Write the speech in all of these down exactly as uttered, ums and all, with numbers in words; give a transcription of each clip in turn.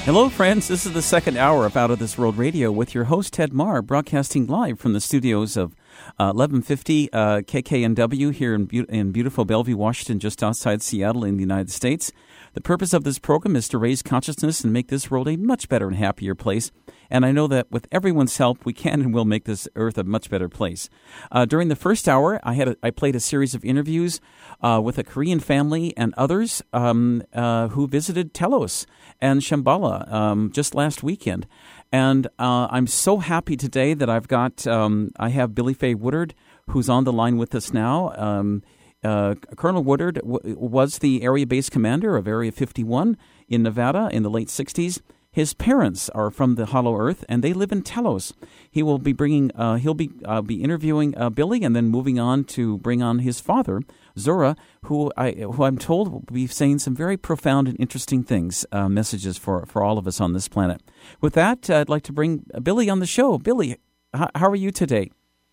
Hello, friends. This is the second hour of Out of This World Radio with your host, Ted Marr, broadcasting live from the studios of uh, eleven fifty uh, K K N W here in, be- in beautiful Bellevue, Washington, just outside Seattle in the United States. The purpose of this program is to raise consciousness and make this world a much better and happier place. And I know that with everyone's help, we can and will make this earth a much better place. Uh, during the first hour, I had a, I played a series of interviews uh, with a Korean family and others um, uh, who visited Telos and Shambhala um, just last weekend. And uh, I'm so happy today that I've got, um, I have Billy Faye Woodard, who's on the line with us now. Um, uh, Colonel Woodard w- was the area-based commander of Area fifty-one in Nevada in the late sixties. His parents are from the Hollow Earth, and they live in Telos. He will be bringing, uh, he'll be uh, be interviewing uh, Billy, and then moving on to bring on his father, Zora, who I who I'm told will be saying some very profound and interesting things, uh, messages for for all of us on this planet. With that, uh, I'd like to bring Billy on the show. Billy, h- how are you today?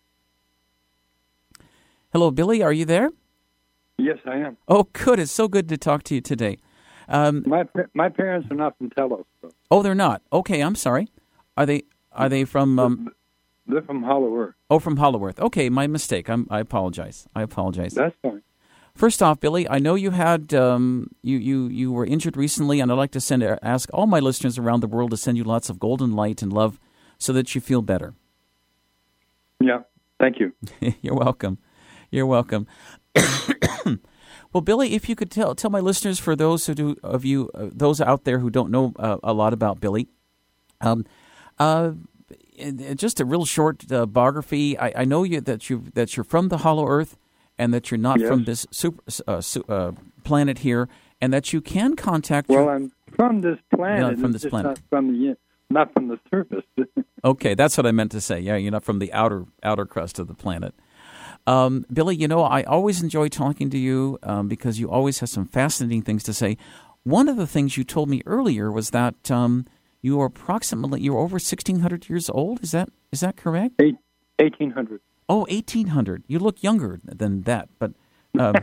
Hello, Billy. Are you there? Yes, I am. Oh, good. It's so good to talk to you today. Um, my my parents are not from Telos. So. Oh, they're not. Okay, I'm sorry. Are they? Are they from? Um, they're from Hollow Earth. Oh, from Hollow Earth. Okay, my mistake. I'm, I apologize. I apologize. That's fine. First off, Billy, I know you had um, you, you you were injured recently, and I'd like to send ask all my listeners around the world to send you lots of golden light and love, so that you feel better. Yeah. Thank you. You're welcome. You're welcome. Well, Billy, if you could tell tell my listeners, for those who do, of you, uh, those out there who don't know uh, a lot about Billy, um, uh, just a real short uh, biography. I, I know you that you that you're from the Hollow Earth, and that you're not yes. from this super uh, su- uh, planet here, and that you can contact. Well, your, I'm from this planet. Not from this just planet. Not from the not from the surface. Okay, that's what I meant to say. Yeah, you're not from the outer outer crust of the planet. Um, Billy, you know, I always enjoy talking to you um, because you always have some fascinating things to say. One of the things you told me earlier was that um, you are approximately, you're over sixteen hundred years old. Is that is that correct? Eight, eighteen hundred. Oh, eighteen hundred. You look younger than that, but um,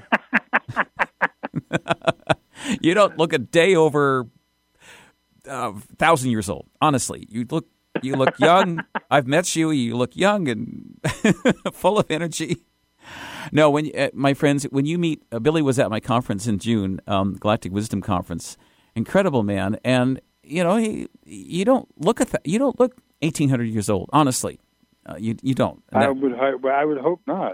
you don't look a day over a uh, thousand years old. Honestly, you look you look young. I've met you. You look young and full of energy. No, when uh, my friends, when you meet, uh, Billy was at my conference in June, um, Galactic Wisdom Conference. Incredible man, and you know, he, you don't look at that. You don't look eighteen hundred years old. Honestly, uh, you you don't. I that, would I would hope not.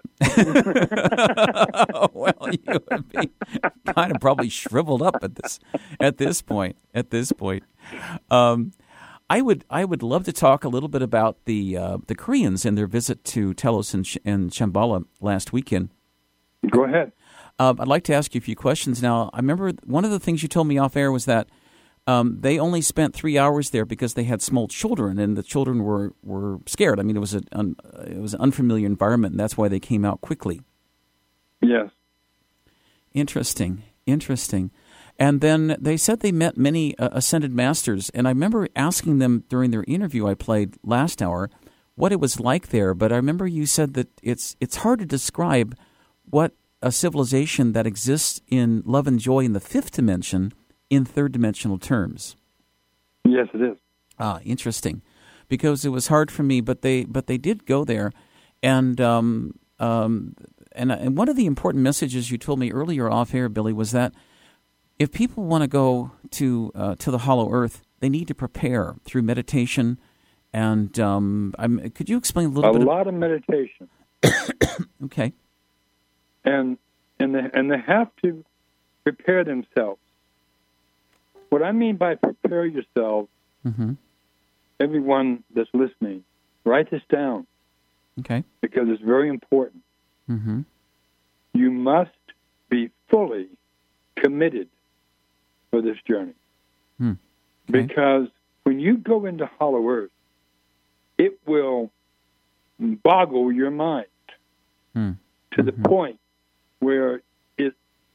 Well, you would be kind of probably shriveled up at this at this point. At this point. Um, I would I would love to talk a little bit about the uh, the Koreans and their visit to Telos and, Sh- and Shambhala last weekend. Go ahead. Um, I'd like to ask you a few questions. Now, I remember one of the things you told me off air was that um, they only spent three hours there because they had small children, and the children were, were scared. I mean, it was a un, it was an unfamiliar environment, and that's why they came out quickly. Yes. Interesting. Interesting. And then they said they met many uh, ascended masters, and I remember asking them during their interview I played last hour what it was like there, but I remember you said that it's it's hard to describe what a civilization that exists in love and joy in the fifth dimension in third-dimensional terms. Yes, it is. Ah, interesting, because it was hard for me, but they but they did go there, and um, um, and and one of the important messages you told me earlier off air, Billy, was that if people want to go to uh, to the Hollow Earth, they need to prepare through meditation. And um, I'm, could you explain a little a bit? A lot of, of meditation. Okay. And and they, and they have to prepare themselves. What I mean by prepare yourself, mm-hmm. everyone that's listening, write this down. Okay. Because it's very important. Mm-hmm. You must be fully committed for this journey. Hmm. Okay. Because when you go into Hollow Earth, it will boggle your mind hmm. to mm-hmm. the point where it,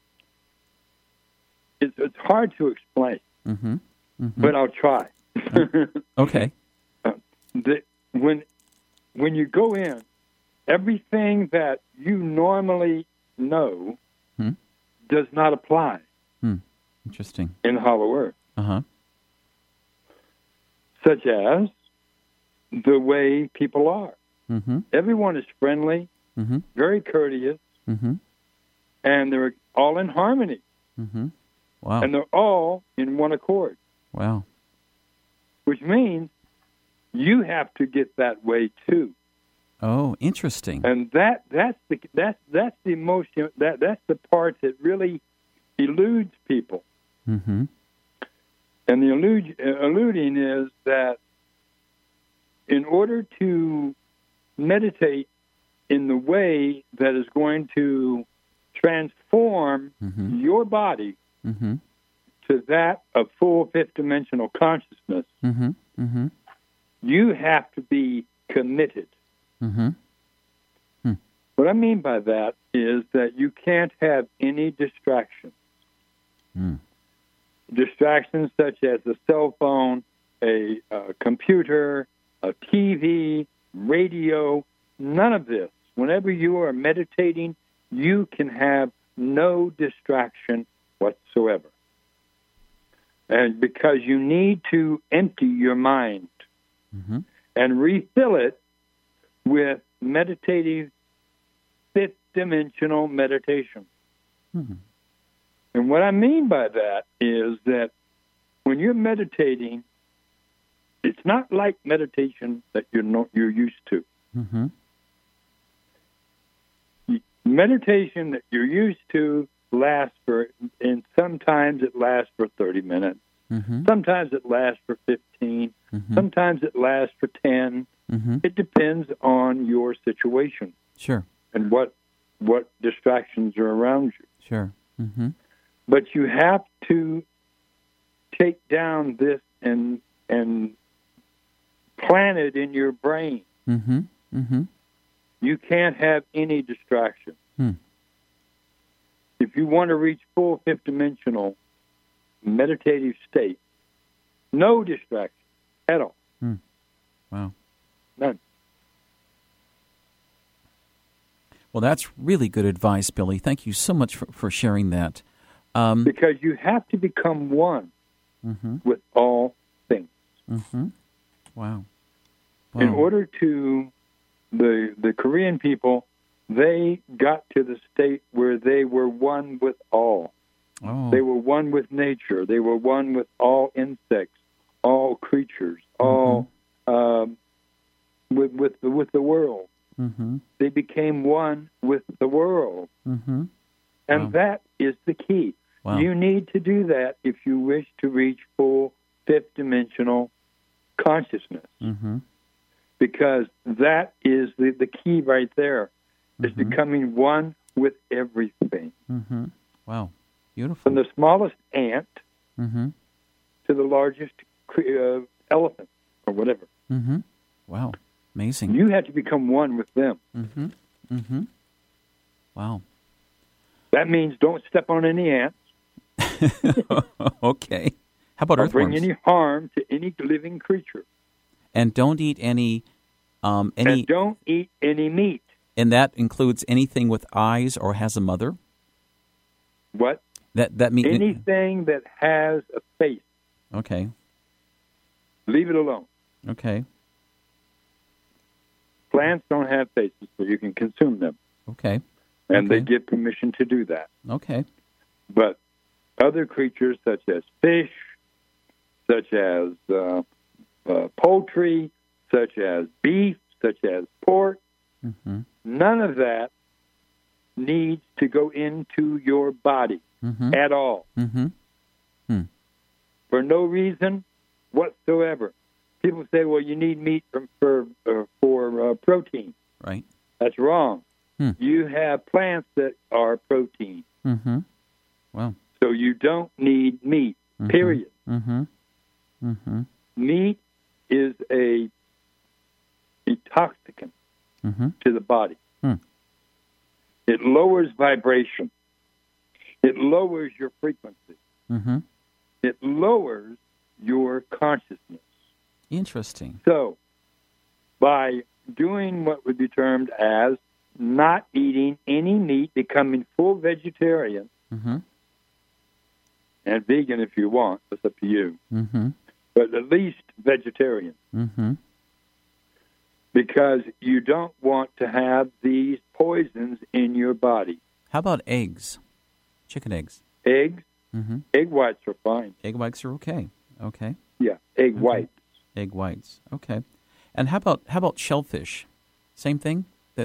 it it's hard to explain. Mm-hmm. Mm-hmm. But I'll try. Okay. Uh, the, when when you go in, everything that you normally know hmm. does not apply. Hmm. Interesting. In Hollow Earth. Uh-huh. such as the way people are. Mm-hmm. Everyone is friendly, Mm-hmm. very courteous, Mm-hmm. and they're all in harmony. Mm-hmm. Wow. And they're all in one accord, Wow. which means you have to get that way too. Oh, interesting. And that that's the that's that's the emotion that that's the part that really eludes people. Mm-hmm. And the elude, eluding is that in order to meditate in the way that is going to transform Mm-hmm. your body Mm-hmm. to that of full fifth dimensional consciousness, Mm-hmm. Mm-hmm. you have to be committed. Mm-hmm. What I mean by that is that you can't have any distractions. Mm. Distractions such as a cell phone, a, a computer, a T V, radio, none of this. Whenever you are meditating, you can have no distraction whatsoever. And because you need to empty your mind Mm-hmm. and refill it with meditative fifth dimensional meditation. Mm-hmm. And what I mean by that is that when you're meditating, it's not like meditation that you're not, you're used to. Mm-hmm. Meditation that you're used to lasts for, and sometimes it lasts for thirty minutes. Mm-hmm. Sometimes it lasts for fifteen. Mm-hmm. Sometimes it lasts for ten. Mm-hmm. It depends on your situation Sure. and what what distractions are around you. Sure. Mm-hmm. But you have to take down this and and plant it in your brain. Mm-hmm. Mm-hmm. You can't have any distraction. Hmm. If you want to reach full fifth dimensional meditative state, no distraction at all. Hmm. Wow. None. Well, that's really good advice, Billy. Thank you so much for, for sharing that. Um, Because you have to become one mm-hmm. with all things. Mm-hmm. Wow. Wow. In order to, the the Korean people, they got to the state where they were one with all. Oh. They were one with nature. They were one with all insects, all creatures, all um, with with the, with the world. Mm-hmm. They became one with the world, Mm-hmm. and Wow. that is the key. Wow. You need to do that if you wish to reach full fifth dimensional consciousness, Mm-hmm. because that is the, the key right there. Is Mhm. becoming one with everything, Mm-hmm. Wow. Beautiful. from the smallest ant Mm-hmm. to the largest cre- uh, elephant or whatever. Mm-hmm. Wow. Amazing. You have to become one with them. Mm-hmm. Mm-hmm. Wow. That means don't step on any ants Okay. How about or bring earthworms? any harm to any living creature. And don't eat any, um, any, And don't eat any meat. and that includes anything with eyes or has a mother. What? That that means Anything that has a face, okay. leave it alone. Okay. Plants don't have faces, so you can consume them. Okay. And they Okay. give permission to do that. Okay. But other creatures, such as fish, such as uh, uh, poultry, such as beef, such as pork, Mm-hmm. none of that needs to go into your body Mm-hmm. at all Mm-hmm. for no reason whatsoever. People say, "Well, you need meat for for, uh, for uh, protein." Right. That's wrong. Hmm. You have plants that are protein, Mm-hmm. Wow. so you don't need meat. Mhm. Period. Mm-hmm. Mm-hmm. Meat is a intoxicant Mm-hmm. to the body. Hmm. It lowers vibration. It lowers your frequency. Mm-hmm. It lowers your consciousness. Interesting. So, by doing what would be termed as not eating any meat, becoming full vegetarian, Mm-hmm. and vegan if you want, that's up to you, Mm-hmm. but at least vegetarian. Mm-hmm. Because you don't want to have these poisons in your body. How about eggs? Chicken eggs? Eggs? Mm-hmm. Egg whites are fine. Egg whites are okay. Okay. Yeah, egg Okay. whites. Egg whites. Okay. And how about how about shellfish? Same thing? That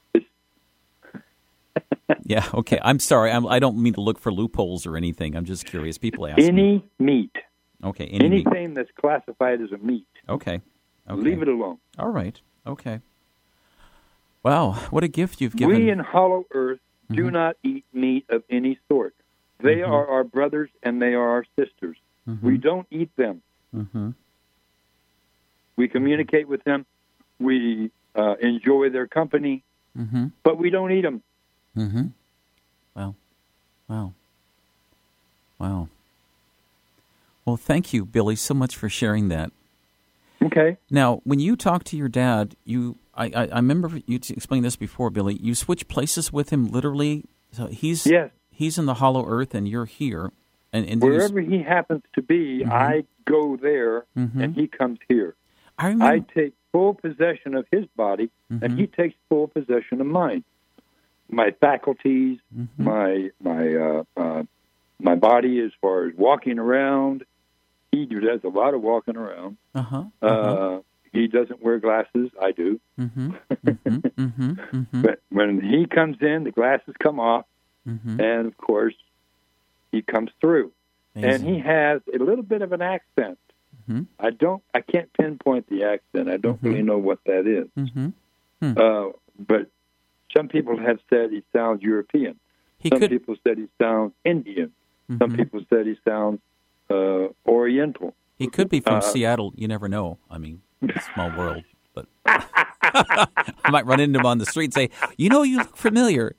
Yeah, okay. I'm sorry. I'm, I don't mean to look for loopholes or anything. I'm just curious. People ask Any me. meat. Okay, any Anything meat. that's classified as a meat. Okay. Okay. Leave it alone. All right. Okay. Wow, what a gift you've given. We in Hollow Earth do Mm-hmm. not eat meat of any sort. They Mm-hmm. are our brothers and they are our sisters. Mm-hmm. We don't eat them. Mm-hmm. We communicate with them. We uh, enjoy their company, Mm-hmm. but we don't eat them. Mm-hmm. Wow. Wow. Wow. Well, thank you, Billy, so much for sharing that. Okay. Now, when you talk to your dad, you I, I, I remember you t- explained this before, Billy. You switch places with him literally. So he's Yes. he's in the Hollow Earth, and you're here. And, and do you s- Wherever he happens to be, Mhm. I go there, Mhm. and he comes here. I I remember. take full possession of his body, Mhm. and he takes full possession of mine. My faculties, Mhm. my my uh, uh, my body, as far as walking around. He does a lot of walking around. Uh-huh. Uh, Uh-huh. he doesn't wear glasses. I do. Mm-hmm. Mm-hmm. Mm-hmm. Mm-hmm. But when he comes in, the glasses come off, Mm-hmm. and of course, he comes through. And he has a little bit of an accent. Mm-hmm. I don't. I can't pinpoint the accent. I don't Mhm. really know what that is. Mm-hmm. Uh, but some people have said he sounds European. He Some could. people said he sounds Indian. Some Mhm. people said he sounds uh, Oriental. He could be from uh, Seattle. You never know. I mean, it's a small world. But I might run into him on the street and say, "You know, you look familiar."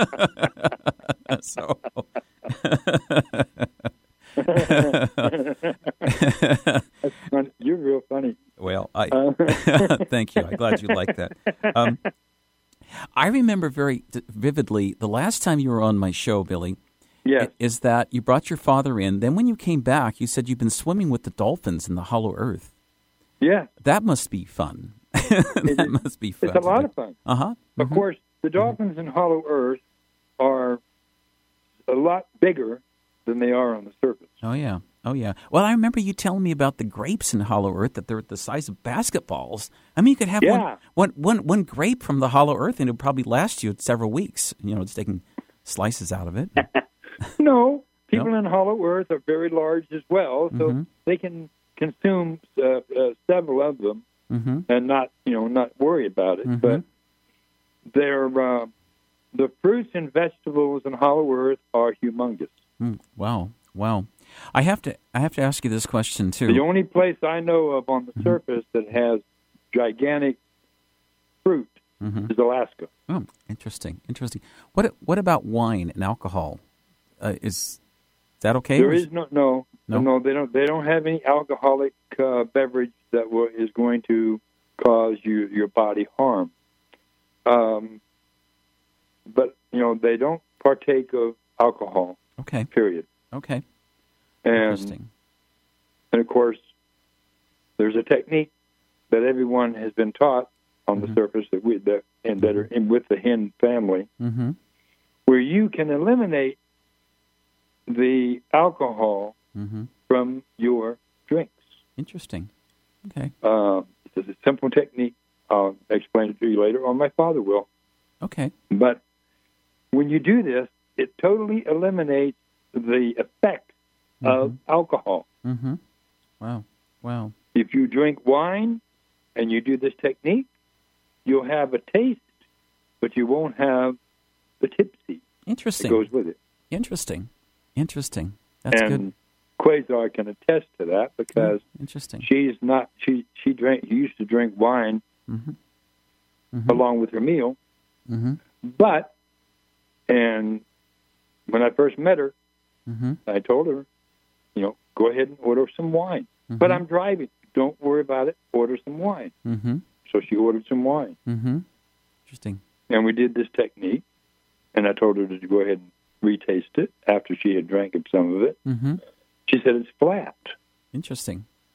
So. That's funny. You're real funny. Well, I Uh, thank you. I'm glad you like that. Um, I remember very d- vividly the last time you were on my show, Billy. yes. i- Is that you brought your father in? Then when you came back, you said you've been swimming with the dolphins in the Hollow Earth. Yes. That must be fun. that is. must be fun. It's a lot of fun. Uh huh. Of course, the dolphins in Hollow Earth are a lot bigger than they are on the surface. Oh yeah. Oh yeah. Well, I remember you telling me about the grapes in Hollow Earth that they're the size of basketballs. I mean, you could have Yeah. one, one, one, one grape from the Hollow Earth, and it would probably last you several weeks. You know, it's taking slices out of it. No, people No? in Hollow Earth are very large as well, so Mhm. they can consume uh, uh, several of them Mm-hmm. and not, you know, not worry about it. Mhm. But they're uh, the fruits and vegetables in Hollow Earth are humongous. Mm, wow. Wow. I have to. I have to ask you this question too. The only place I know of on the Mm-hmm. surface that has gigantic fruit Mhm. is Alaska. Oh, interesting. Interesting. What What about wine and alcohol? Uh, is that okay? There Or is no no No? no, they don't they don't have any alcoholic uh, beverage that will, is going to cause you your body harm. Um, but you know they don't partake of alcohol. Okay. Period. Okay. And Interesting. and of course, there's a technique that everyone has been taught on Mhm. the surface that we that and that are in with the hen family, Mm-hmm. where you can eliminate the alcohol Mm-hmm. from your drinks. Interesting. Okay. Uh, it's a simple technique. I'll explain it to you later, or my father will. Okay. But when you do this, it totally eliminates the effect of alcohol. Mm-hmm. Wow. Wow. If you drink wine and you do this technique, you'll have a taste, but you won't have the tipsy that Interesting. goes with it. Interesting. Interesting. That's and good. Quasar can attest to that because Interesting. she's not she she drank she used to drink wine Mm-hmm. Mm-hmm. along with her meal, Mm-hmm. but and when I first met her, Mm-hmm. I told her, you know, go ahead and order some wine. Mm-hmm. But I'm driving. Don't worry about it. Order some wine. Mm-hmm. So she ordered some wine. Mm-hmm. Interesting. And we did this technique. And I told her to go ahead and retaste it after she had drank some of it. Mm-hmm. She said it's flat. Interesting.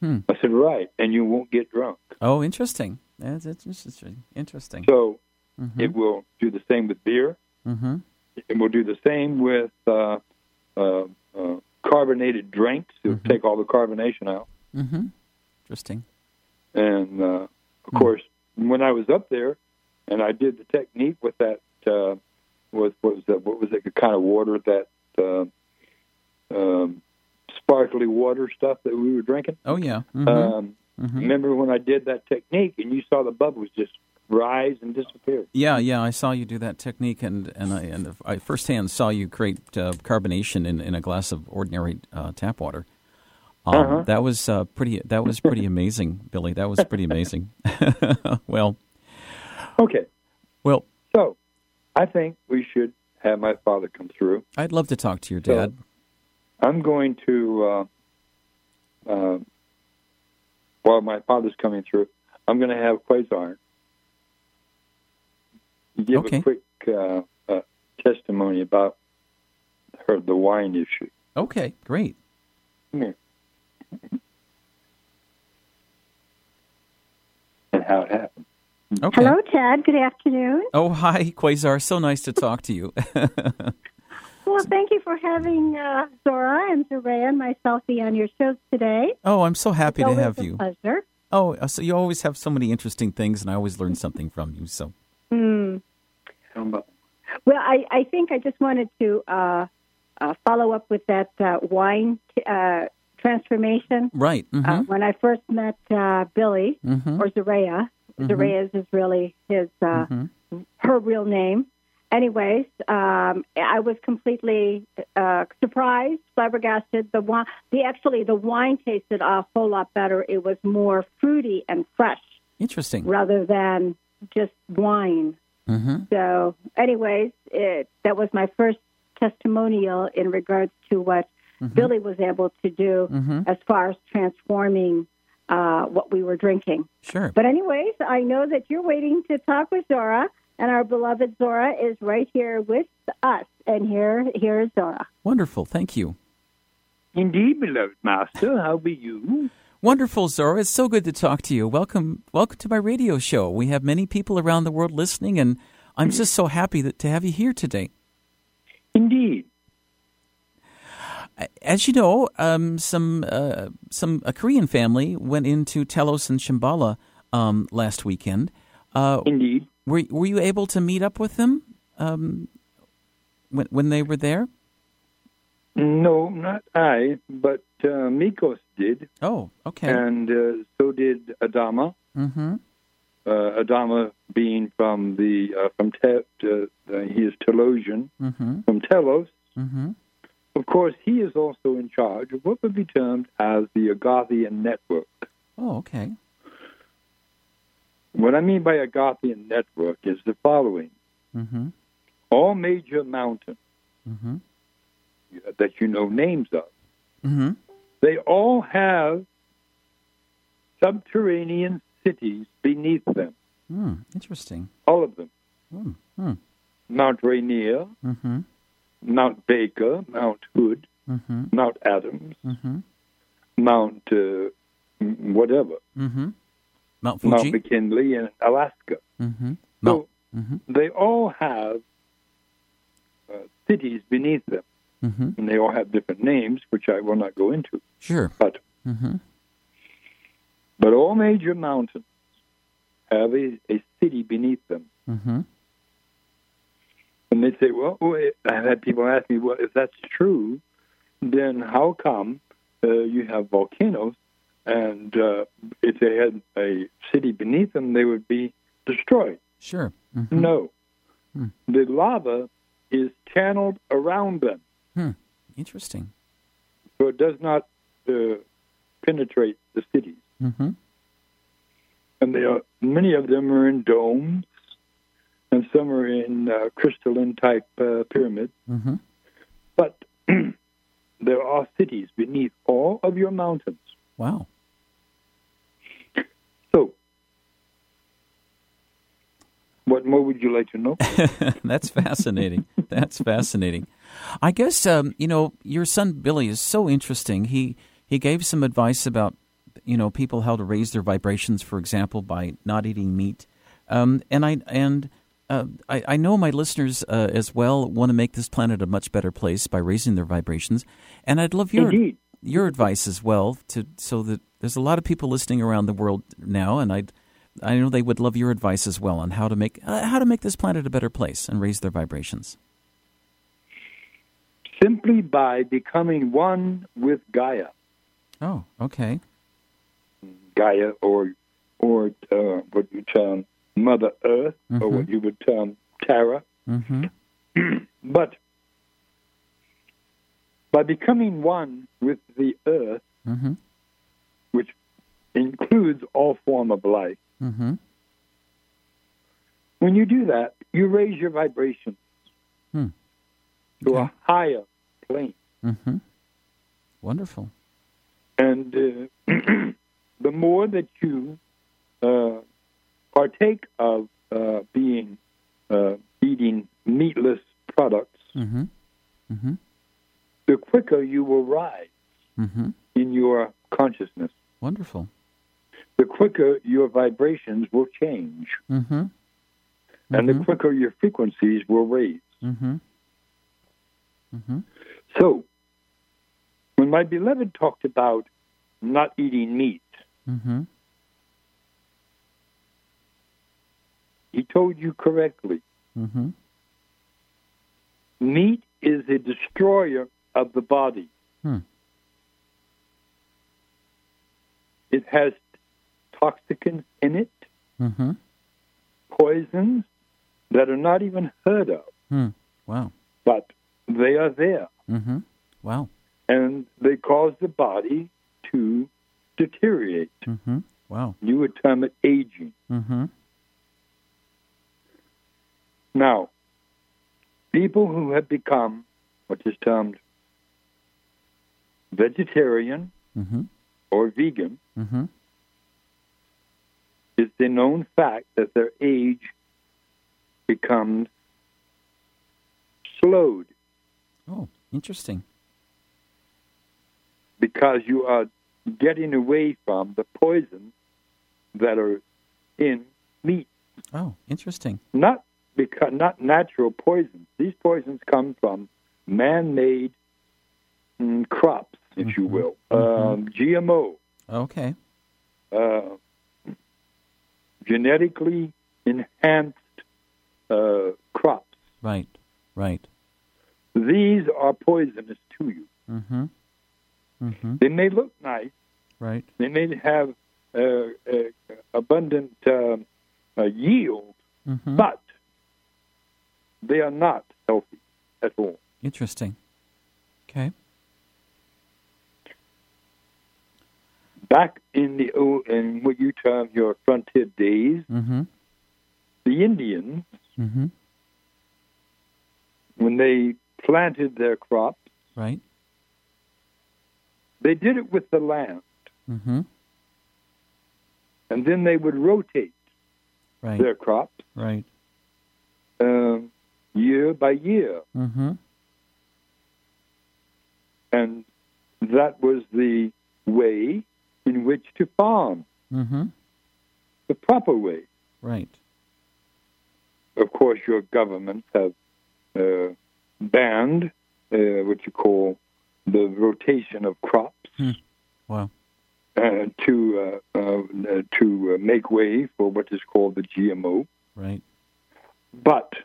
Hmm. I said, right, and you won't get drunk. Oh, interesting. That's interesting. Interesting. So mm-hmm. it will do the same with beer. Mm-hmm. It will do the same with uh, uh, uh, carbonated drinks. It'll mm-hmm. take all the carbonation out. Mm-hmm. Interesting. And, uh, of mm-hmm. course, when I was up there and I did the technique with that, uh, with what was that? What was it? The kind of water that uh, um, sparkly water stuff that we were drinking. Oh yeah. Mm-hmm. Um, mm-hmm. Remember when I did that technique and you saw the bubbles just rise and disappear? Yeah, yeah. I saw you do that technique, and and I and I firsthand saw you create uh, carbonation in, in a glass of ordinary uh, tap water. Um, uh-huh. That was uh, pretty. That was pretty amazing, Billy. That was pretty amazing. well. Okay. Well. So, I think we should have my father come through. I'd love to talk to your dad. So, I'm going to, uh, uh, while my father's coming through, I'm going to have Quasar give okay. a quick uh, uh, testimony about her the wine issue. Okay, great. Come here. And how it happened. Okay. Hello, Ted. Good afternoon. Oh, hi, Quasar. So nice to talk to you. Well, thank you for having uh, Zora and Zorea and myself be on your shows today. Oh, I'm so happy it's to have a you. Pleasure. Oh, so you always have so many interesting things, and I always learn something from you. So. Mm. Well, I, I think I just wanted to uh, uh, follow up with that uh, wine uh, transformation. Right. Mm-hmm. Uh, when I first met uh, Billy, mm-hmm. or Zorea, mm-hmm. Zorea's is really his uh, mm-hmm. her real name. Anyways, um, I was completely uh, surprised, flabbergasted. The wine, the actually the wine tasted a whole lot better. It was more fruity and fresh. Interesting. Rather than just wine. Mm-hmm. So, anyways, it, that was my first testimonial in regards to what mm-hmm. Billy was able to do mm-hmm. as far as transforming uh, what we were drinking. Sure. But anyways, I know that you're waiting to talk with Zora, and our beloved Zora is right here with us. And here, here is Zora. Wonderful. Thank you. Indeed, beloved master. How be you? Wonderful, Zora. It's so good to talk to you. Welcome welcome to my radio show. We have many people around the world listening, and I'm just so happy that, to have you here today. Indeed. As you know, um, some uh, some a Korean family went into Telos and Shambhala um, last weekend. Uh, Indeed. Were Were you able to meet up with them um, when when they were there? No, not I, but uh, Mikos did. Oh, okay. And uh, so did Adama. Mm-hmm. Uh, Adama being from the uh, from Te- uh, he is Telosian mm-hmm. from Telos. Mm-hmm. Of course, he is also in charge of what would be termed as the Agathian network. Oh, okay. What I mean by Agathian network is the following: mm-hmm. all major mountains mm-hmm. that you know names of, mm-hmm. they all have subterranean cities beneath them. Mm, interesting. All of them. Mm, mm. Mount Rainier, mm-hmm. Mount Baker, Mount Hood, mm-hmm. Mount Adams, mm-hmm. Mount uh, whatever, mm-hmm. Mount Fuji, Mount McKinley, and Alaska. Mm-hmm. So mm-hmm. they all have uh, cities beneath them, mm-hmm. and they all have different names, which I will not go into. Sure. But mm-hmm. but all major mountains have a, a city beneath them. Mm-hmm. And they say, well, I've had people ask me, well, if that's true, then how come uh, you have volcanoes, and uh, if they had a city beneath them, they would be destroyed? Sure. Mm-hmm. No. Hmm. The lava is channeled around them. Hmm. Interesting. So it does not uh, penetrate the cities. Mm-hmm. And they are, many of them are in domes, and some are in uh, crystalline-type uh, pyramids. Mm-hmm. But there are cities beneath all of your mountains. Wow. So, what more would you like to know? That's fascinating. That's fascinating. I guess, um, you know, your son Billy is so interesting. He he gave some advice about you know, people how to raise their vibrations, for example, by not eating meat. Um, and I and uh, I, I know my listeners uh, as well want to make this planet a much better place by raising their vibrations. And I'd love your Indeed. your advice as well, to so that there's a lot of people listening around the world now, and I I know they would love your advice as well on how to make uh, how to make this planet a better place and raise their vibrations. Simply by becoming one with Gaia. Oh, okay. Gaia, or or uh, what you term Mother Earth, Mm-hmm. or what you would term Terra. Mm-hmm. But by becoming one with the Earth, Mm-hmm. which includes all form of life, Mm-hmm. when you do that, you raise your vibration Hmm. to Okay. a higher plane. Mm-hmm. Wonderful. And uh, the more that you uh, partake of uh, being uh, eating meatless products, Mm-hmm. Mm-hmm. the quicker you will rise Mm-hmm. in your consciousness. Wonderful. The quicker your vibrations will change, Mm-hmm. and Mhm. the quicker your frequencies will raise. Mm-hmm. Mm-hmm. So, when my beloved talked about not eating meat, Mm-hmm. he told you correctly. Mm-hmm. Meat is a destroyer of the body. Hmm. It has toxicants in it, Mm-hmm. poisons that are not even heard of, Hmm. Wow. but they are there. Mm-hmm. Wow. And they cause the body to deteriorate. Mm-hmm. Wow. You would term it aging. Mm-hmm. Now, people who have become what is termed vegetarian Mm-hmm. or vegan, Mm-hmm. it's the known fact that their age becomes slowed Oh, interesting. because you are getting away from the poisons that are in meat. Oh, interesting. Not because not natural poisons. These poisons come from man-made mm, crops, if you Mhm. will, Mhm. um, G M O, Okay. uh, genetically enhanced uh, crops. Right. Right. These are poisonous to you. Mm-hmm. Mm-hmm. They may look nice. Right. They may have uh, uh, abundant uh, uh, yield, Mm-hmm. but they are not healthy at all. Interesting. Okay. Back in the old, in what you term your frontier days, Mm-hmm. the Indians, Mm-hmm. when they planted their crops, Right. they did it with the land, Mm-hmm. and then they would rotate Right. their crops Right. um, year by year, Mm-hmm. and that was the way in which to farm, Mm-hmm. the proper way. Right. Of course, your governments have uh, banned uh, what you call the rotation of crops Wow. uh, to uh, uh, to uh, make way for what is called the G M O. Right. But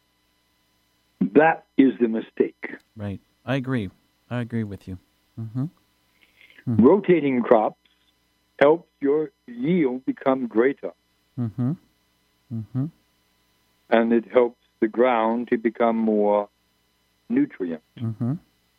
that is the mistake. Right. I agree. I agree with you. Mm-hmm. Rotating crops helps your yield become greater, Mm-hmm. Mm-hmm. and it helps the ground to become more nutrient. Mm-hmm.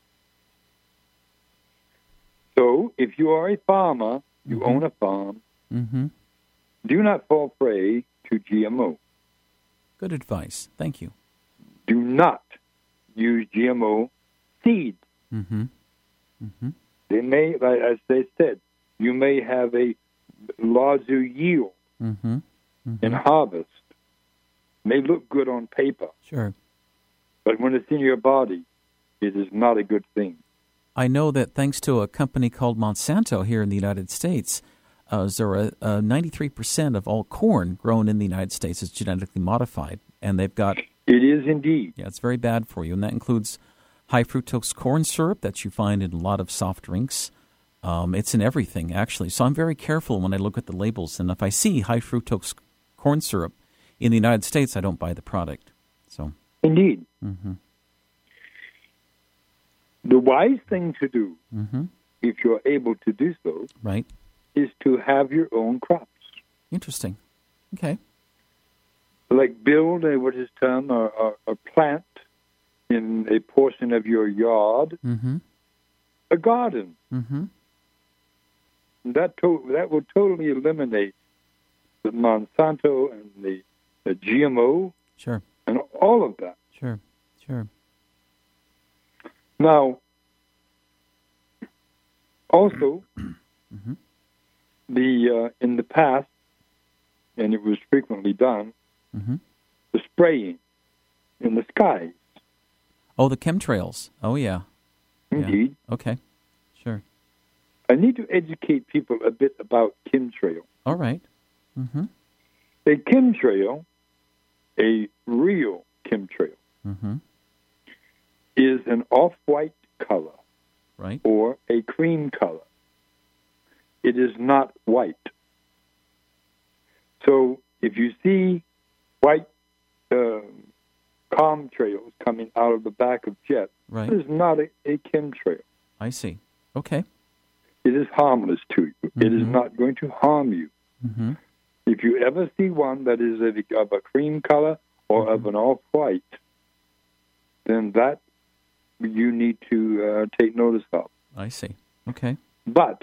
So, if you are a farmer, you Mhm. own a farm, Mm-hmm. do not fall prey to G M O. Good advice. Thank you. Do not use G M O seeds. Mm-hmm. Mm-hmm. They may, like as they said, you may have a larger yield Mm-hmm. Mm-hmm. in harvest. May look good on paper, Sure. but when it's in your body, it is not a good thing. I know that thanks to a company called Monsanto here in the United States, uh, Zora, uh, ninety-three percent of all corn grown in the United States is genetically modified, and they've got... It is indeed. Yeah, it's very bad for you, and that includes high fructose corn syrup that you find in a lot of soft drinks. Um, it's in everything, actually. So I'm very careful when I look at the labels, and if I see high fructose corn syrup in the United States, I don't buy the product. So Indeed. Mm-hmm. The wise thing to do, mm-hmm. if you're able to do so, right, is to have your own crops. Interesting. Okay. Like build a, what is termed a, a, a plant in a portion of your yard, mm-hmm. a garden. Mm-hmm. That to, that will totally eliminate the Monsanto and the, the G M O Sure. and all of that. Sure. Sure. Now, also, mm-hmm. the uh, in the past, and it was frequently done, mm-hmm. the spraying in the skies. Oh, the chemtrails. Oh, yeah. Indeed. Yeah. Okay. Sure. I need to educate people a bit about chemtrail. All right. Mm-hmm. A chemtrail, a real chemtrail, mm-hmm. is an off-white color, right, or a cream color. It is not white. So if you see white uh, chemtrails coming out of the back of jets, right. it is not a, a chemtrail. I see. Okay. It is harmless to you. Mm-hmm. It is not going to harm you. Mm-hmm. If you ever see one that is of a, of a cream color or mm-hmm. of an off-white, then that you need to uh, take notice of. I see. Okay. But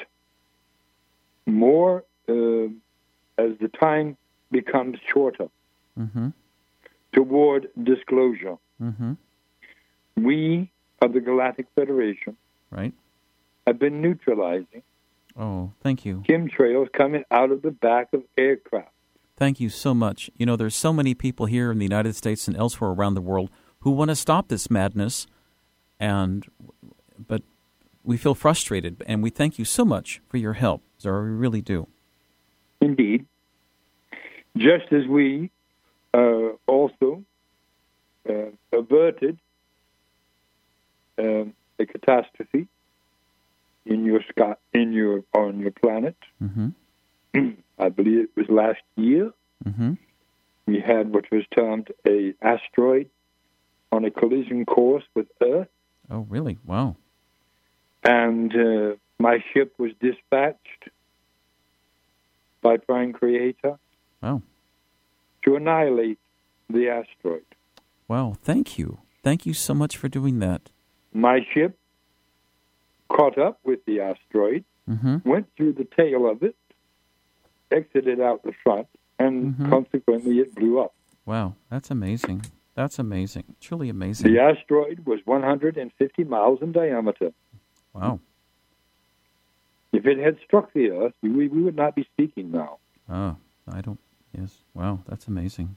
more uh, as the time becomes shorter mm-hmm. toward disclosure, mm-hmm. we of the Galactic Federation right. have been neutralizing Oh, thank you. chemtrails coming out of the back of aircraft. Thank you so much. You know, there's so many people here in the United States and elsewhere around the world who want to stop this madness, and but we feel frustrated, and we thank you so much for your help, Zora. We really do. Indeed. Just as we uh, also uh, averted uh, a catastrophe in your sky, in your on your planet. Mm-hmm. I believe it was last year. Mm-hmm. We had what was termed a asteroid on a collision course with Earth. Oh, really? Wow. And uh, my ship was dispatched by Prime Creator Wow. to annihilate the asteroid. Wow. Thank you. Thank you so much for doing that. My ship caught up with the asteroid, mm-hmm. went through the tail of it, exited out the front, and mm-hmm. consequently it blew up. Wow. That's amazing. That's amazing. Truly amazing. The asteroid was one hundred fifty miles in diameter. Wow. If it had struck the Earth, we, we would not be speaking now. Oh, I don't... Yes. Wow. That's amazing.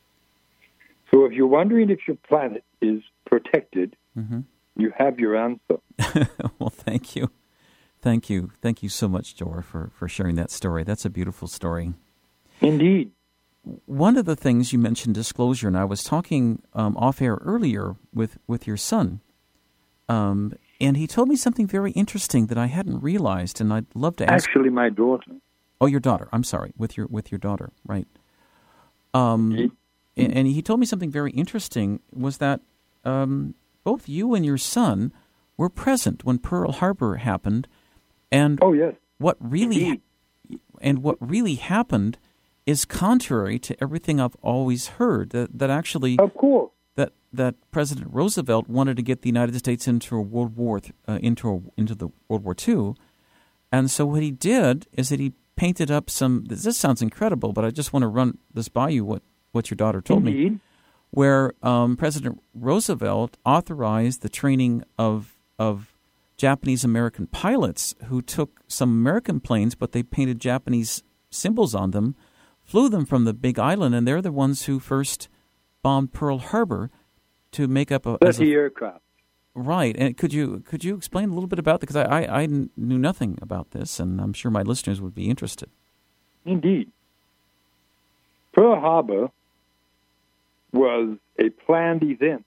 So if you're wondering if your planet is protected, mm-hmm. you have your answer. Well, thank you. Thank you. Thank you so much, Zora, for, for sharing that story. That's a beautiful story. Indeed. One of the things you mentioned, disclosure, and I was talking um, off-air earlier with, with your son, um, and he told me something very interesting that I hadn't realized, and I'd love to ask... Actually, my daughter. Oh, your daughter. I'm sorry. With your with your daughter, right. Um, he, and, and he told me something very interesting, was that um, both you and your son were present when Pearl Harbor happened, and oh, yes. what really Indeed. and what really happened is contrary to everything I've always heard, that, that actually Of course. that that President Roosevelt wanted to get the United States into a World War uh, into a, into the World War Two, and so what he did is that he painted up some. This sounds incredible, but I just want to run this by you. What what your daughter told Indeed. me, where um, President Roosevelt authorized the training of of Japanese American pilots who took some American planes, but they painted Japanese symbols on them, flew them from the Big Island, and they're the ones who first bombed Pearl Harbor to make up a... That's the aircraft. Right, and could you could you explain a little bit about that? Because I, I, I knew nothing about this, and I'm sure my listeners would be interested. Indeed. Pearl Harbor was a planned event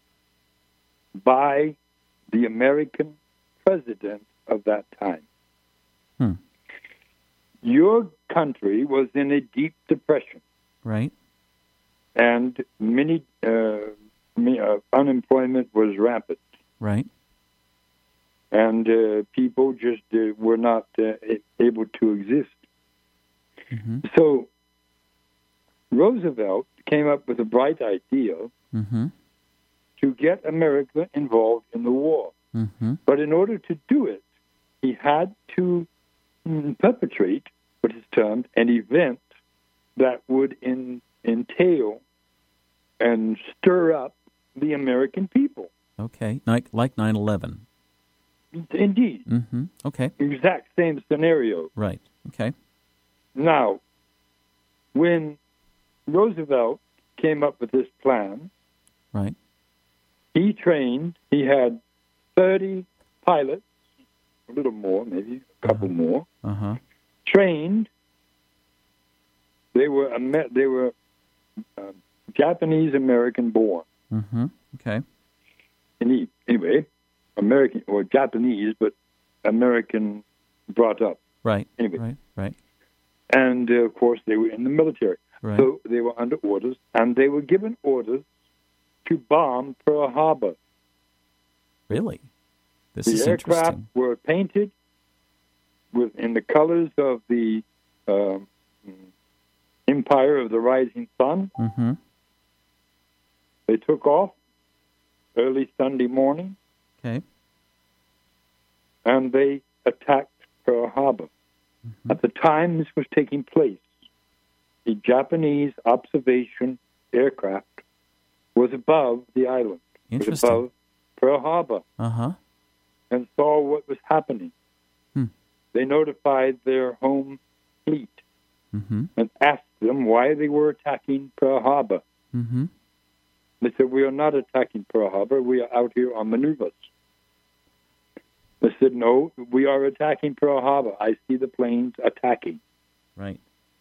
by the American president of that time. Hmm. Your country was in a deep depression. Right. And many, uh, many uh, unemployment was rampant. Right. And uh, people just uh, were not uh, able to exist. Mm-hmm. So Roosevelt came up with a bright idea mm-hmm. to get America involved in the war. Mm-hmm. But in order to do it, he had to mm, perpetrate what is termed an event that would in, entail and stir up the American people. Okay, like like nine eleven. Indeed. Mm-hmm. Okay. Exact same scenario. Right. Okay. Now, when Roosevelt came up with this plan, right, he trained, he had thirty pilots, a little more, maybe a couple uh-huh. more, uh-huh. trained. They were they were uh, Japanese American born. Mm-hmm. Okay. Any, anyway, American or Japanese, but American brought up. Right. Anyway. Right. Right. And uh, of course, they were in the military, right. so they were under orders, and they were given orders to bomb Pearl Harbor. Really? This the is aircraft interesting. were painted with in the colors of the um, Empire of the Rising Sun. Mm-hmm. They took off early Sunday morning. Okay. And they attacked Pearl Harbor. Mm-hmm. At the time this was taking place, the Japanese observation aircraft was above the island, was above Pearl Harbor, uh-huh. and saw what was happening. Hmm. They notified their home fleet mm-hmm. and asked them why they were attacking Pearl Harbor. Mm-hmm. They said, "We are not attacking Pearl Harbor. We are out here on maneuvers." They said, "No, we are attacking Pearl Harbor. I see the planes attacking." Right.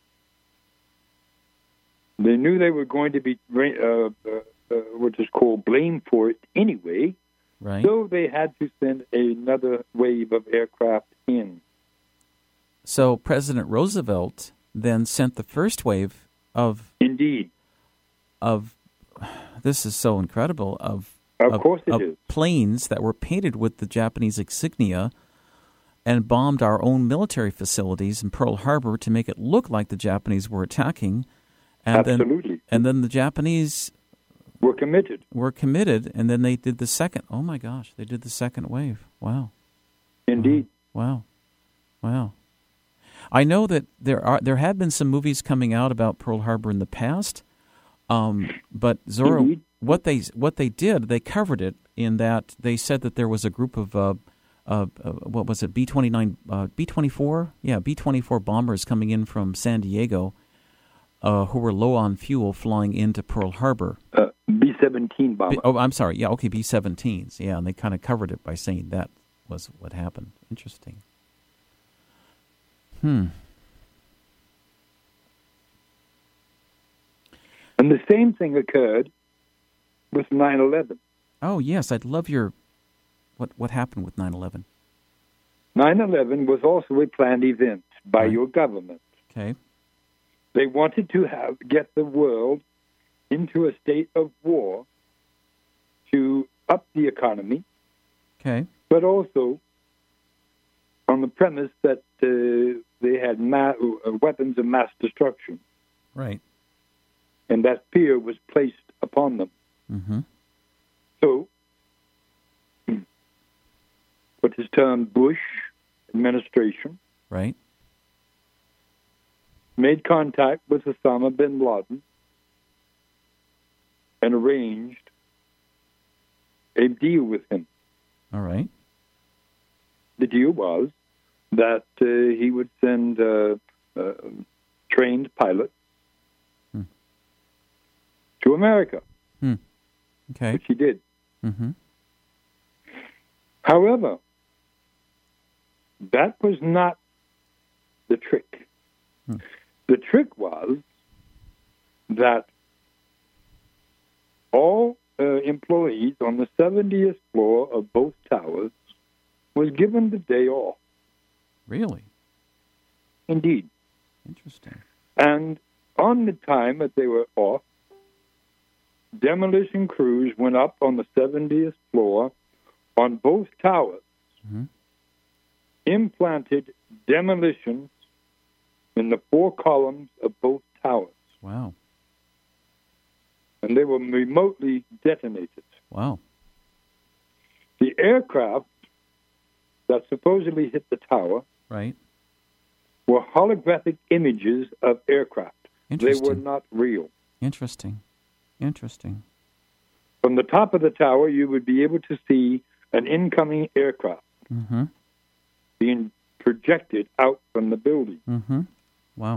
They knew they were going to be uh, uh, uh, what is called blamed for it anyway. Right. So they had to send another wave of aircraft in. So President Roosevelt then sent the first wave of Indeed. Of this is so incredible of of, of course it of is. planes that were painted with the Japanese insignia and bombed our own military facilities in Pearl Harbor to make it look like the Japanese were attacking. And Absolutely. Then, and then the Japanese were committed. Were committed, and then they did the second. Oh my gosh, they did the second wave. Wow. Indeed. Wow. Wow. I know that there are there have been some movies coming out about Pearl Harbor in the past, um, but Zora, Indeed. what they what they did, they covered it in that they said that there was a group of uh, uh, uh, what was it B twenty-nine uh, B twenty-four yeah B twenty-four bombers coming in from San Diego. Uh, who were low on fuel flying into Pearl Harbor. Uh, B seventeen bomber. B, oh, I'm sorry. Yeah, okay, B seventeens. Yeah, and they kind of covered it by saying that was what happened. Interesting. Hmm. And the same thing occurred with nine eleven. Oh, yes, I'd love your... What, what happened with nine eleven? nine eleven was also a planned event by right. your government. Okay. They wanted to have get the world into a state of war to up the economy, okay, but also on the premise that uh, they had ma- uh, weapons of mass destruction. Right. And that fear was placed upon them. Mm-hmm. So, what is termed Bush administration, right, made contact with Osama bin Laden and arranged a deal with him. All right. The deal was that uh, he would send uh, uh, trained pilots hmm. to America, hmm. okay, which he did. mm-hmm. However, that was not the trick. Hmm. The trick was that all uh, employees on the seventieth floor of both towers was given the day off. Really? Indeed. Interesting. And on the time that they were off, demolition crews went up on the seventieth floor on both towers, mm-hmm. implanted demolitions in the four columns of both towers. Wow. And they were remotely detonated. Wow. The aircraft that supposedly hit the tower right. were holographic images of aircraft. They were not real. Interesting. Interesting. From the top of the tower, you would be able to see an incoming aircraft mm-hmm. being projected out from the building. Mm-hmm. Wow.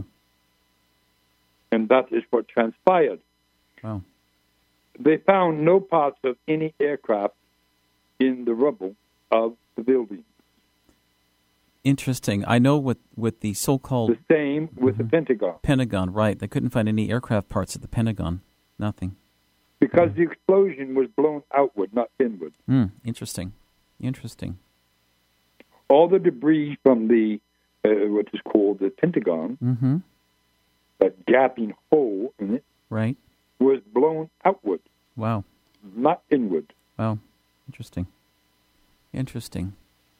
And that is what transpired. Wow. They found no parts of any aircraft in the rubble of the building. Interesting. I know with, with the so-called... The same with mm-hmm. the Pentagon. Pentagon, right. They couldn't find any aircraft parts at the Pentagon. Nothing. Because mm. the explosion was blown outward, not inward. Mm. Interesting. Interesting. All the debris from the, uh, what is called the Pentagon, mm-hmm. that gaping hole in it, right, was blown outward. Wow. Not inward. Wow. Interesting. Interesting.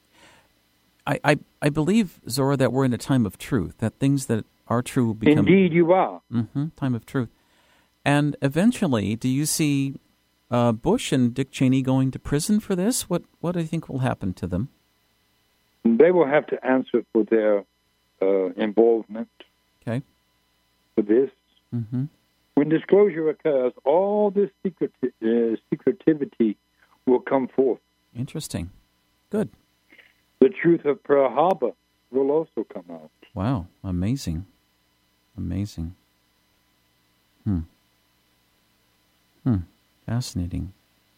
I, I, I believe, Zora, that we're in a time of truth, that things that are true will become... Indeed you are. Mm-hmm, time of truth. And eventually, do you see uh, Bush and Dick Cheney going to prison for this? What what do you think will happen to them? They will have to answer for their uh, involvement okay. for this. Mm-hmm. When disclosure occurs, all this secret, uh, secretivity will come forth. Interesting. Good. The truth of Pearl Harbor will also come out. Wow. Amazing. Amazing. Hmm. Hmm. Fascinating.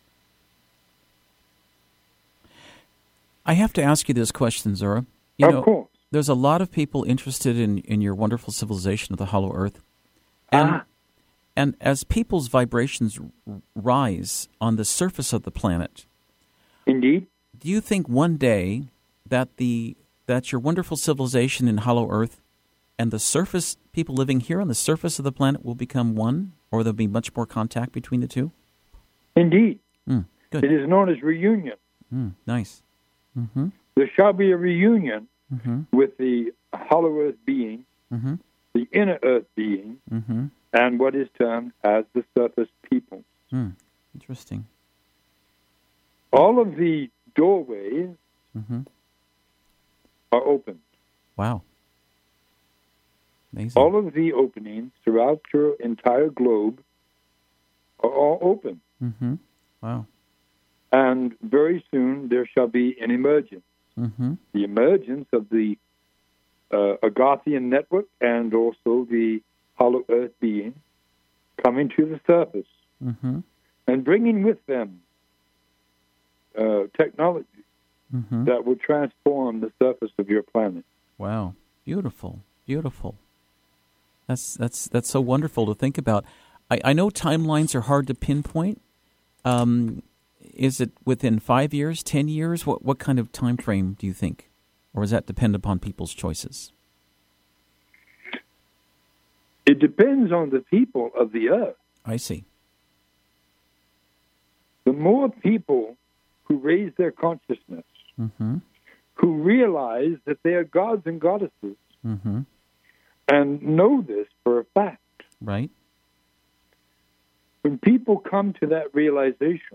I have to ask you this question, Zora. You of know, course. There's a lot of people interested in, in your wonderful civilization of the Hollow Earth. And, ah. and as people's vibrations r- rise on the surface of the planet, indeed, do you think one day that the that your wonderful civilization in Hollow Earth and the surface people living here on the surface of the planet will become one, or there'll be much more contact between the two? Indeed. Mm, good. It is known as reunion. Mm, nice. Mm-hmm. There shall be a reunion mm-hmm. with the Hollow Earth being, mm-hmm. the inner Earth being, mm-hmm. and what is termed as the surface people. Mm, interesting. All of the doorways mm-hmm. are open. Wow. Amazing. All of the openings throughout your entire globe are all open. Mm-hmm. Wow. And very soon there shall be an emergence. Mm-hmm. The emergence of the uh, Agarthian network and also the Hollow Earth being coming to the surface mm-hmm. and bringing with them uh, technology mm-hmm. that will transform the surface of your planet. Wow. Beautiful. Beautiful. That's that's that's so wonderful to think about. I, I know timelines are hard to pinpoint. Um, is it within five years, ten years? What what kind of time frame do you think, or does that depend upon people's choices? It depends on the people of the earth. I see. The more people who raise their consciousness, mm-hmm. who realize that they are gods and goddesses, mm-hmm. and know this for a fact. Right. When people come to that realization,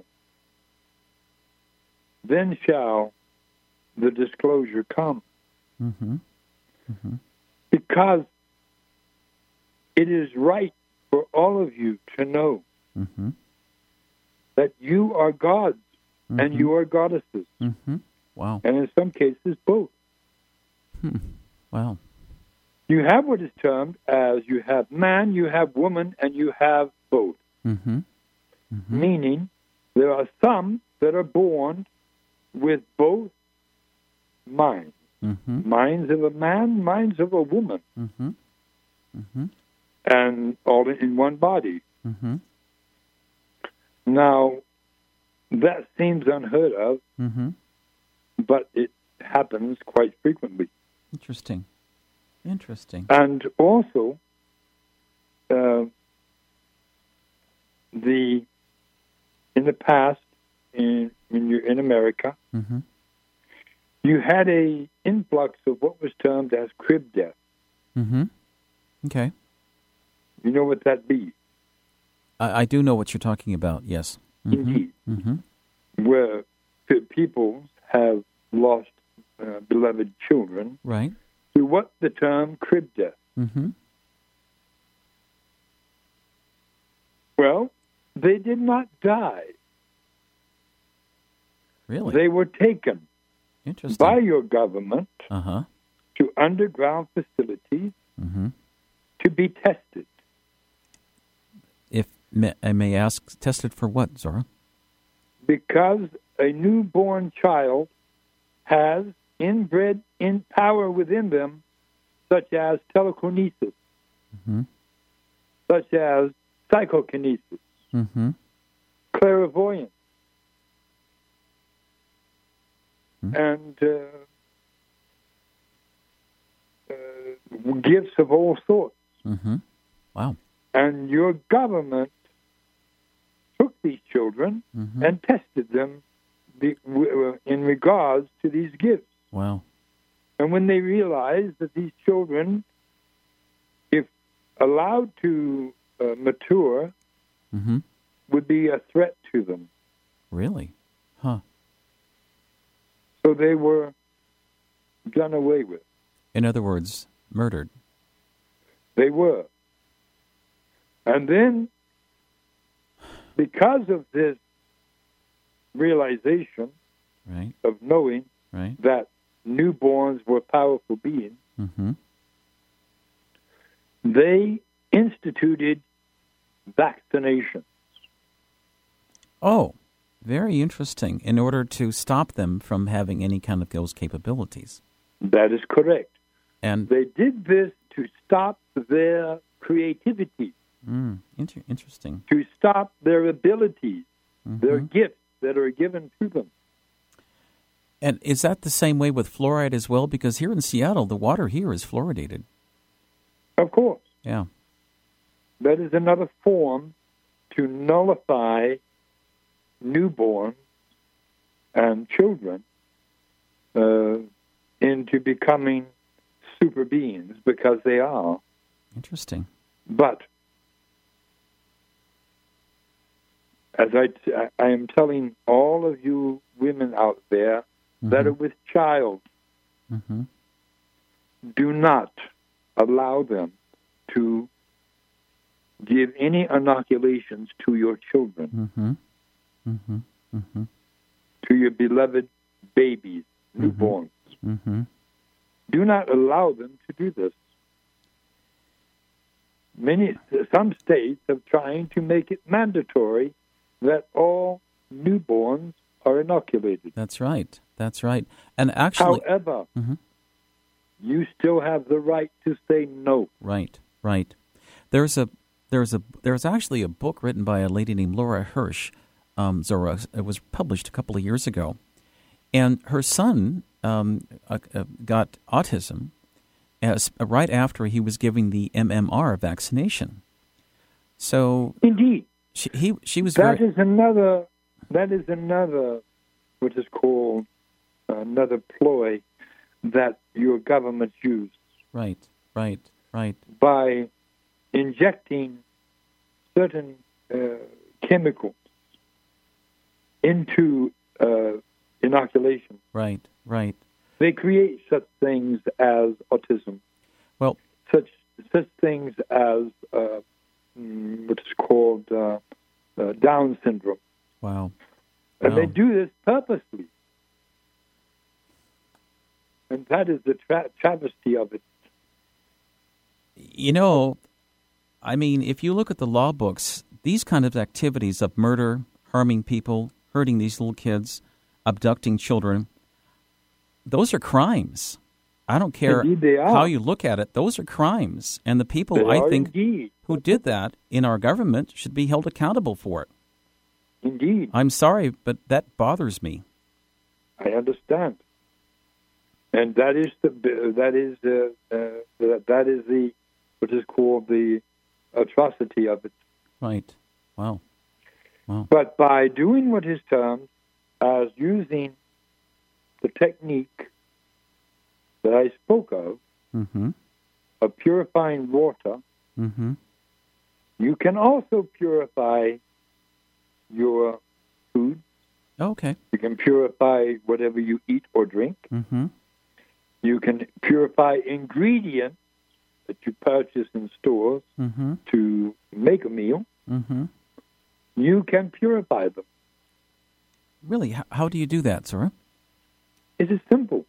then shall the disclosure come. Mm-hmm. Mm-hmm. Because it is right for all of you to know mm-hmm. that you are gods mm-hmm. and you are goddesses. Mm-hmm. Wow. And in some cases, both. Hmm. Wow. You have what is termed as you have man, you have woman, and you have both. Mm-hmm. Mm-hmm. Meaning, there are some that are born with both minds. Mm-hmm. Minds of a man, minds of a woman. Mm-hmm. Mm-hmm. And all in one body. Mm-hmm. Now, that seems unheard of, Mm-hmm. but it happens quite frequently. Interesting. Interesting. And also, uh, the in the past, in, when you're in America, Mm-hmm. you had a influx of what was termed as crib death. Mm-hmm. Okay. You know what that be? I, I do know what you're talking about, yes. Mm-hmm. Indeed. Mm-hmm. Where p- people have lost uh, beloved children Right. through what the term crib death. Mm-hmm. Well, they did not die. Really? They were taken Interesting. by your government Uh-huh. to underground facilities Mm-hmm. to be tested. If may, I may ask, tested for what, Zora? Because a newborn child has inbred in power within them, such as telekinesis, Mm-hmm. such as psychokinesis, Mm-hmm. clairvoyance, Hmm. and uh, uh, gifts of all sorts. Mm-hmm. Wow. And your government took these children Mm-hmm. and tested them be, w- in regards to these gifts. Wow. And when they realized that these children, if allowed to uh, mature, Mm-hmm. would be a threat to them. Really? Huh. So they were done away with. In other words, murdered. They were. And then, because of this realization Right. of knowing Right. that newborns were powerful beings, Mm-hmm. they instituted vaccinations. Oh, very interesting. In order to stop them from having any kind of those capabilities. That is correct. And They did this to stop their creativity, mm, inter- interesting. to stop their abilities, Mm-hmm. their gifts that are given to them. And is that the same way with fluoride as well? Because here in Seattle, the water here is fluoridated. Of course, Yeah. that is another form to nullify newborns and children uh, into becoming super beings, because they are. Interesting. But as I, I am telling all of you women out there Mm-hmm. that are with child, Mm-hmm. do not allow them to give any inoculations to your children, Mm-hmm. Mm-hmm. Mm-hmm. to your beloved babies, Mhm. newborns. Mm-hmm. Do not allow them to do this. Many, some states are trying to make it mandatory that all newborns are inoculated. That's right. That's right. And actually, However, Mhm. you still have the right to say no. right, right. There's a there's a there's actually a book written by a lady named Laura Hirsch, um, Zora. It was published a couple of years ago, and her son um, uh, uh, got autism as right after he was giving the M M R vaccination. So Indeed, she he she was that very is another. That is another, what is called another ploy that your government used right, right, right. by injecting certain uh, chemicals into uh, inoculation. Right, right. They create such things as autism, Well, such such things as uh, mm, what's called uh, uh, Down syndrome, wow. and Wow. they do this purposely, and that is the tra- travesty of it. You know, I mean, if you look at the law books, these kind of activities of murder, harming people, hurting these little kids, abducting children. Those are crimes. I don't care Indeed they are. how you look at it. Those are crimes. And the people, They I are think, indeed. who did that in our government should be held accountable for it. Indeed. I'm sorry, but that bothers me. I understand. And that is the that is uh, uh, that, that is the what is called the atrocity of it. Right. Wow. Wow. But by doing what is termed as using the technique that I spoke of, Mm-hmm. of purifying water, Mm-hmm. you can also purify your food. Okay. You can purify whatever you eat or drink. Mm-hmm. You can purify ingredients that you purchase in stores Mm-hmm. to make a meal. Mm-hmm. You can purify them. Really? How, how do you do that, sir? It is simple.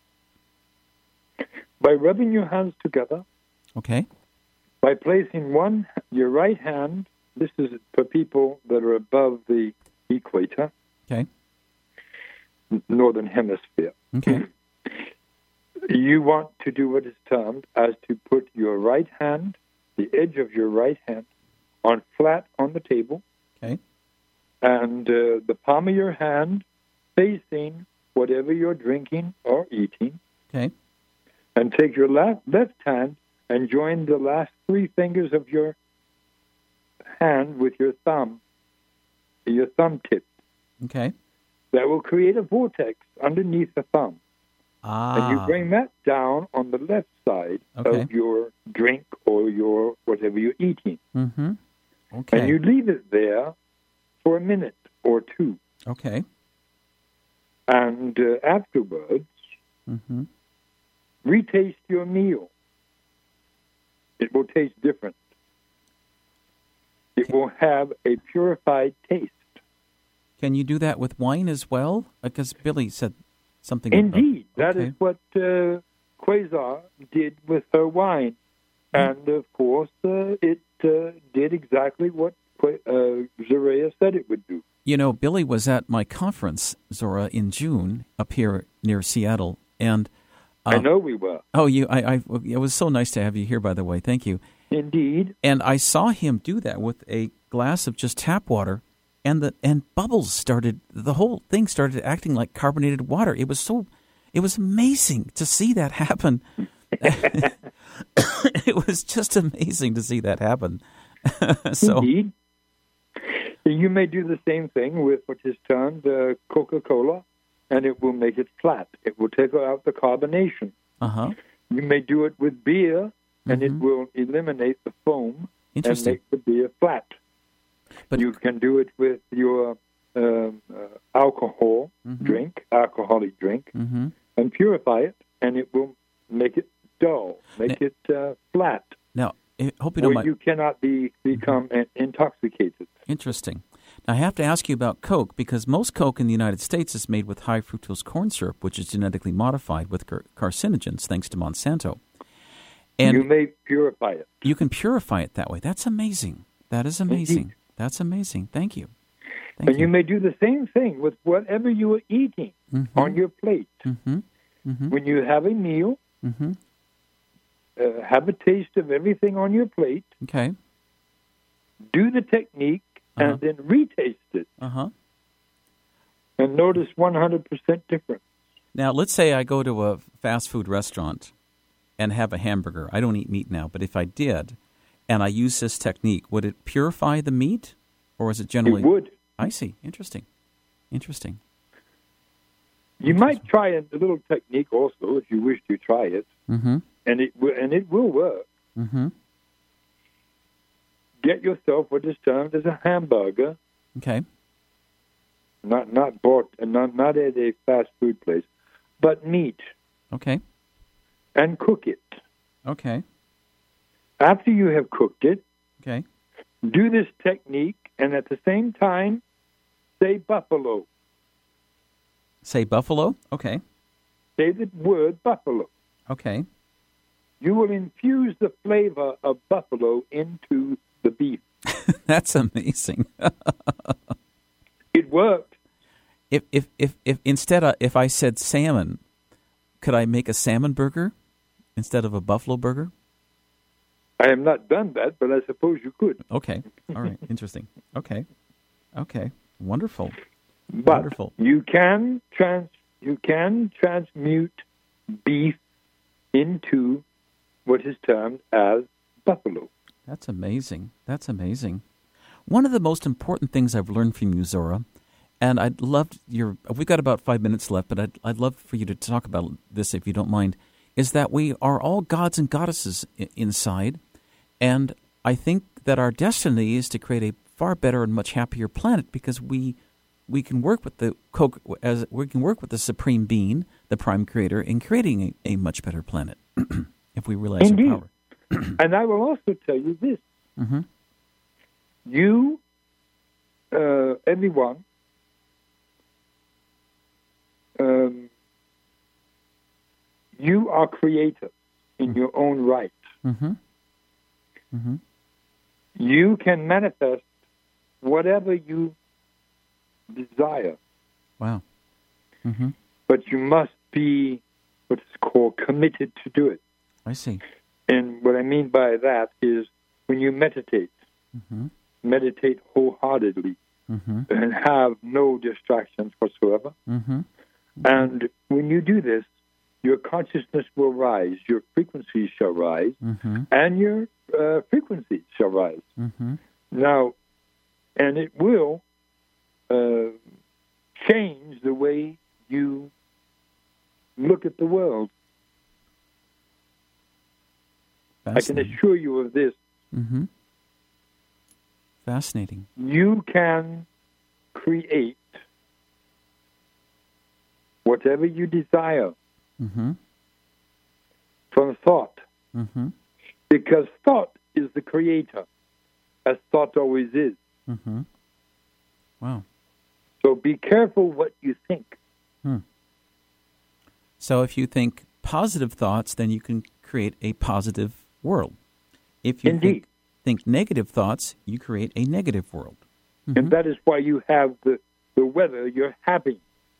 By rubbing your hands together, Okay. by placing one, your right hand, this is for people that are above the equator, Okay. northern hemisphere. Okay. You want to do what is termed as to put your right hand, the edge of your right hand, on flat on the table, Okay. and uh, the palm of your hand facing whatever you're drinking or eating, Okay. and take your left, left hand and join the last three fingers of your hand with your thumb, your thumb tip. Okay. That will create a vortex underneath the thumb. Ah. And you bring that down on the left side Okay. of your drink or your whatever you're eating. Mm-hmm. Okay. And you leave it there for a minute or two. Okay. And uh, afterwards, Mm-hmm. retaste your meal. It will taste different. It will have a purified taste. Can you do that with wine as well? Because Billy said something. Indeed, about, that okay. is what uh, Quasar did with her wine. And, of course, uh, it uh, did exactly what uh, Zariah said it would do. You know, Billy was at my conference, Zora, in June up here near Seattle, and uh, I know we were. Oh, you! I, I. It was so nice to have you here. By the way, thank you. Indeed. And I saw him do that with a glass of just tap water, and the and bubbles started. The whole thing started acting like carbonated water. It was so. It was amazing to see that happen. It was just amazing to see that happen. So, Indeed. You may do the same thing with what is termed uh, Coca-Cola, and it will make it flat. It will take out the carbonation. uh-huh. You may do it with beer, and Mhm. it will eliminate the foam and Interesting. make the beer flat. But You can do it with your um, uh, alcohol Mhm. drink, alcoholic drink, hmm and purify it, and it will make it dull, make it uh, flat, Now, I hope you don't where mind. you cannot be become uh, intoxicated. Interesting. Now, I have to ask you about Coke, because most Coke in the United States is made with high fructose corn syrup, which is genetically modified with car- carcinogens, thanks to Monsanto. And you may purify it. you can purify it that way. That's amazing. That is amazing. Indeed. That's amazing. Thank you. Thank And you may do the same thing with whatever you are eating Mhm. on your plate. Mm-hmm. Mm-hmm. When you have a meal, Mm-hmm. uh, have a taste of everything on your plate, Okay. do the technique, Uh-huh. and then retaste it, Uh-huh. and notice one hundred percent difference. Now, let's say I go to a fast food restaurant and have a hamburger. I don't eat meat now, but if I did, and I use this technique, would it purify the meat, or is it generally? It would. I see. Interesting. Interesting. You might try a little technique also if you wish to try it, Mm-hmm. and it will, and it will work. Mm-hmm. Get yourself what is termed as a hamburger, Okay. not not bought, not not at a fast food place, but meat, Okay. and cook it. Okay. After you have cooked it, Okay. do this technique, and at the same time, say buffalo. Say buffalo. Okay. Say the word buffalo. Okay. You will infuse the flavor of buffalo into the beef. That's amazing. It worked. if, if, if, if instead of, if I said salmon, could I make a salmon burger instead of a buffalo burger? I have not done that, but I suppose you could. Okay. All right. Interesting. Okay. Okay. Wonderful. But Wonderful. you can trans you can transmute beef into what is termed as buffalo. That's amazing. That's amazing. One of the most important things I've learned from you, Zora, and I'd love your. We've got about five minutes left, but I'd I'd love for you to talk about this if you don't mind. Is that we are all gods and goddesses I- inside, and I think that our destiny is to create a far better and much happier planet because we we can work with the co- as we can work with the supreme being, the prime creator, in creating a, a much better planet if we realize Indeed. our power. And I will also tell you this: Mm-hmm. you, uh, everyone, um, you are creators in Mm-hmm. your own right. Mm-hmm. Mm-hmm. You can manifest whatever you desire, Wow. Mm-hmm. but you must be what's called committed to do it. I see. And what I mean by that is when you meditate, Mm-hmm. meditate wholeheartedly Mm-hmm. and have no distractions whatsoever. Mm-hmm. And when you do this, your consciousness will rise, your frequencies shall rise, Mm-hmm. and your uh, frequencies shall rise. Mm-hmm. Now, and it will uh, change the way you look at the world. I can Fascinating. assure you of this. Mm-hmm. Fascinating. You can create whatever you desire Mm-hmm. from thought, Mm-hmm. because thought is the creator, as thought always is. Mm-hmm. Wow. So be careful what you think. So if you think positive thoughts, then you can create a positive world. If you Indeed. think, think negative thoughts, you create a negative world. And that is why you have the, the weather you're having,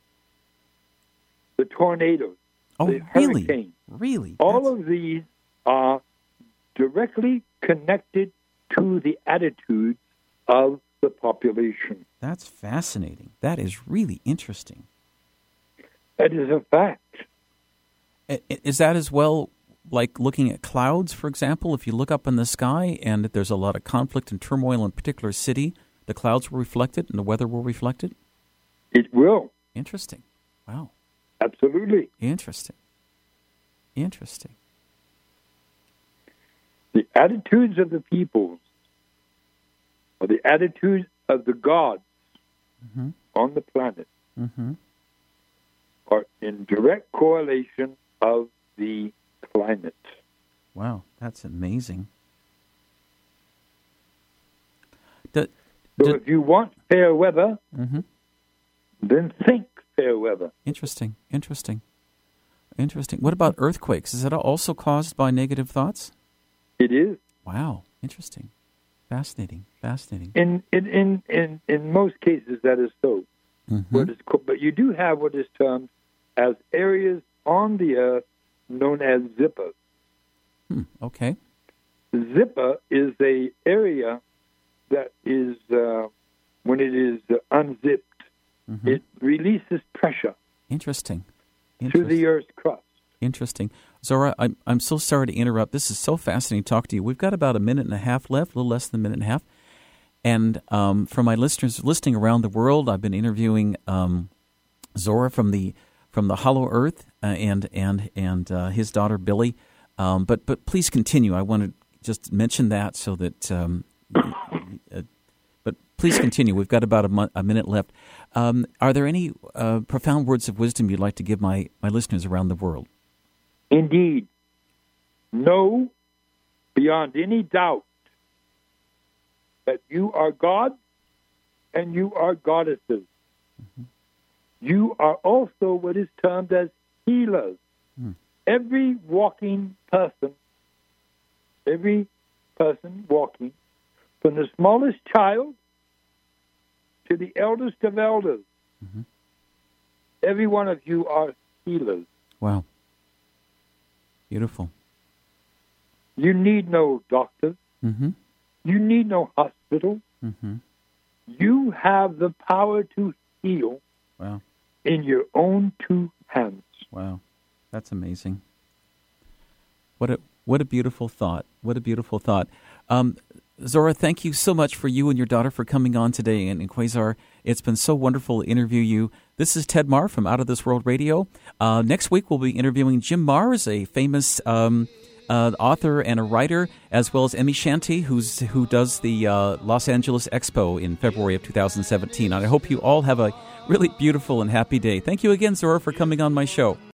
the tornadoes, Oh, the really? hurricanes. Really? All That's- of these are directly connected to the attitudes of the population. That's fascinating. That is really interesting. That is a fact. I- i- Is that as well like looking at clouds, for example? If you look up in the sky and there's a lot of conflict and turmoil in a particular city, the clouds will reflect it and the weather will reflect it? It will. Interesting. Wow. Absolutely. Interesting. Interesting. The attitudes of the peoples, or the attitudes of the gods Mm-hmm. on the planet, Mm-hmm. are in direct correlation of the climate. Wow, that's amazing. The, So the- if you want fair weather, mm-hmm. then think fair weather. Interesting, interesting, interesting. What about earthquakes? Is that also caused by negative thoughts? It is. Wow, interesting, fascinating, fascinating. In in, in, in, in most cases, that is so. Mm-hmm. What is co- but you do have what is termed as areas on the earth known as zippers. Hmm, okay. Zipper is a area that is, uh, when it is uh, unzipped, Mm-hmm. it releases pressure Interesting. to Interesting. the Earth's crust. Interesting. Zora, I'm, I'm so sorry to interrupt. This is so fascinating to talk to you. We've got about a minute and a half left, a little less than a minute and a half. And um, for my listeners listening around the world, I've been interviewing um, Zora from the from the Hollow Earth uh, and and and uh, his daughter Billy. Um, but but please continue. I want to just mention that so that. Um, uh, but please continue. We've got about a, mo- a minute left. Um, are there any uh, profound words of wisdom you'd like to give my, my listeners around the world? Indeed, know beyond any doubt that you are God and you are goddesses. Mm-hmm. You are also what is termed as healers. Mm. Every walking person, every person walking, from the smallest child to the eldest of elders, mm-hmm. Every one of you are healers. Wow. Beautiful. You need no doctors. Mm-hmm. You need no hospital. Mm-hmm. You have the power to heal Wow. in your own two hands. Wow. That's amazing. What a what a beautiful thought. What a beautiful thought. Um, Zora, thank you so much for you and your daughter for coming on today. And, and Quasar, it's been so wonderful to interview you. This is Ted Marr from Out of This World Radio. Uh, next week, we'll be interviewing Jim Mars, a famous um, uh, author and a writer, as well as Emmy Shanty, who's who does the uh, Los Angeles Expo in February of two thousand seventeen. And I hope you all have a really beautiful and happy day. Thank you again, Zora, for coming on my show.